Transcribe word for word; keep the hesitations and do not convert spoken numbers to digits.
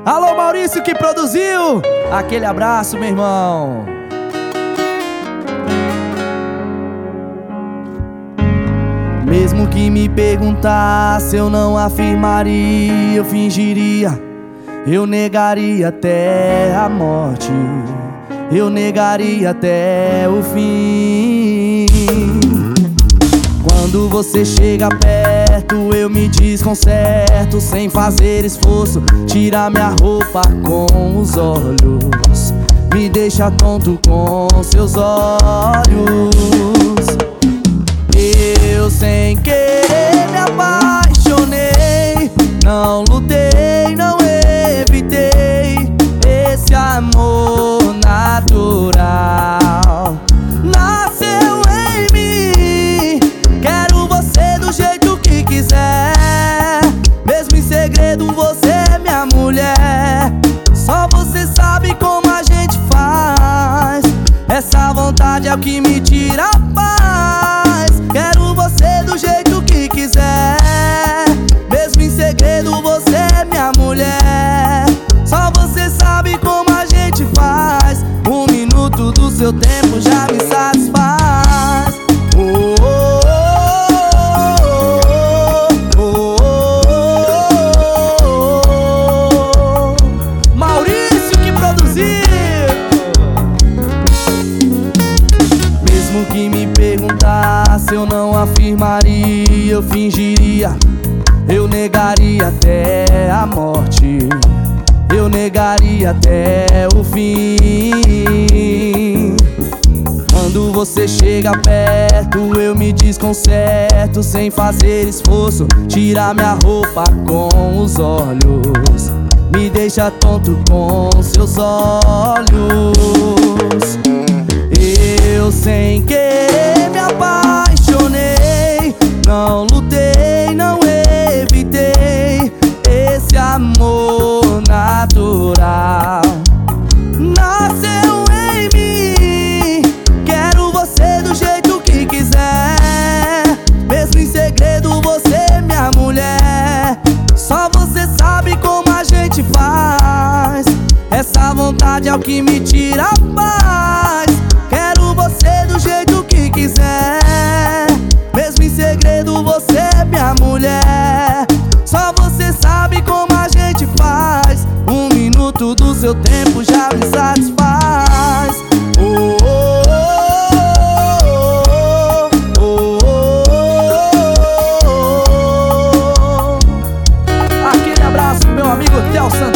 Alô, Maurício que produziu. Aquele abraço, meu irmão. Mesmo que me perguntasse, eu não afirmaria, eu fingiria, eu negaria até a morte, eu negaria até o fim. Quando você chega perto, eu me desconcerto, sem fazer esforço, tira minha roupa com os olhos, me deixa tonto com seus olhos. Eu sem querer me apaixonei, não lutei, não evitei esse amor natural. Nasceu em mim, quero você do jeito que quiser, mesmo em segredo você é minha mulher. Só você sabe como a gente faz, essa vontade é o que me tira a paz. Quero você do jeito que quiser, mesmo em segredo você é minha mulher. Só você sabe como a gente faz, um minuto do seu tempo já me satisfaz. Oh, oh, oh, oh, oh, oh, oh. Maurício que produziu. Mesmo que me perguntasse, eu não afirmaria, eu fingiria, eu negaria até a morte, eu negaria até o fim. Quando você chega perto, eu me desconcerto, sem fazer esforço, tira minha roupa com os olhos, me deixa tonto com seus olhos. Eu sem querer me apaixonei, não lutei, não evitei esse amor natural. Nasceu em mim, quero você do jeito que quiser, mesmo em segredo você é minha mulher. Só você sabe como a gente faz, essa vontade é o que me tira a paz. Quero você do jeito que quiser, mesmo em segredo você é minha mulher. Só você sabe como a gente faz, um minuto do seu tempo já me satisfaz. Oh, oh, oh, oh, oh, oh, oh. Aquele abraço pro meu amigo Theo Santos.